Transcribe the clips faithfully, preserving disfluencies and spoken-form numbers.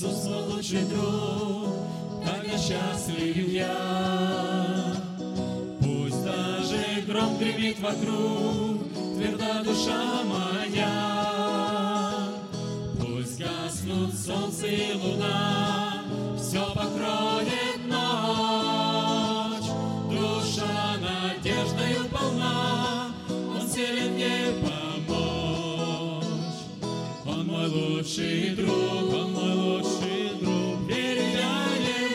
Иисус мой лучший друг, тогда счастлив я. Пусть даже гром гремит вокруг, тверда душа моя. Пусть гаснут солнце и луна, все покроет ночь. Душа надеждою полна, Он силен мне помочь. Он мой лучший друг, Он мой лучший друг, верю я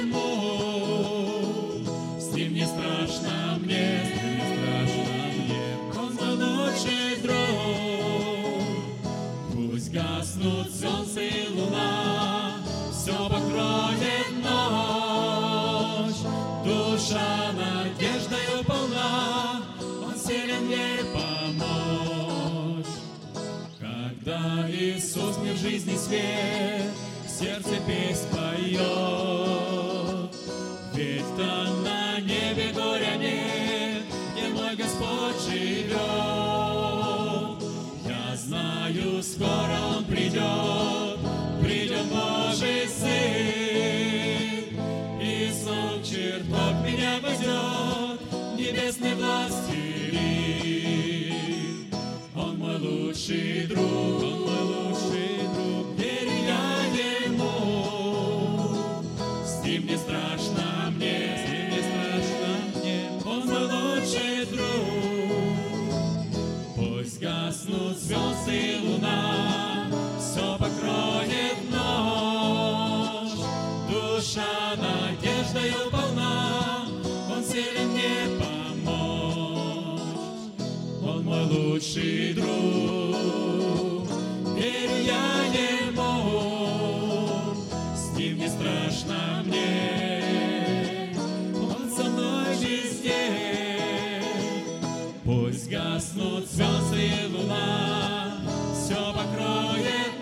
Ему. С Ним не страшно мне, с Ним не страшно мне. Он мой лучший друг. Пусть гаснут солнце и луна, все покроет ночь. Душа надеждою полна, Он силен мне помочь. Когда Иисус мне в жизни свет, сердце песнь поет. Ведь там на небе горя нет, где мой Господь живет. Я знаю, скоро Он придет, придет Божий Сын, и сон чертог меня возьмет, небесной властелин. Он мой лучший друг, Он мой лучший друг, верю я Ему. С Ним не страшно мне, с Ним не страшно мне. Он мой лучший друг. Пусть гаснут звезды и луна, все покроет ночь. Душа надеждою полна, Он силен мне помочь. Он мой лучший друг, верю я Ему. С Ним не страшно мне, Он со мной везде. Пусть гаснут звезды и луна, все покроет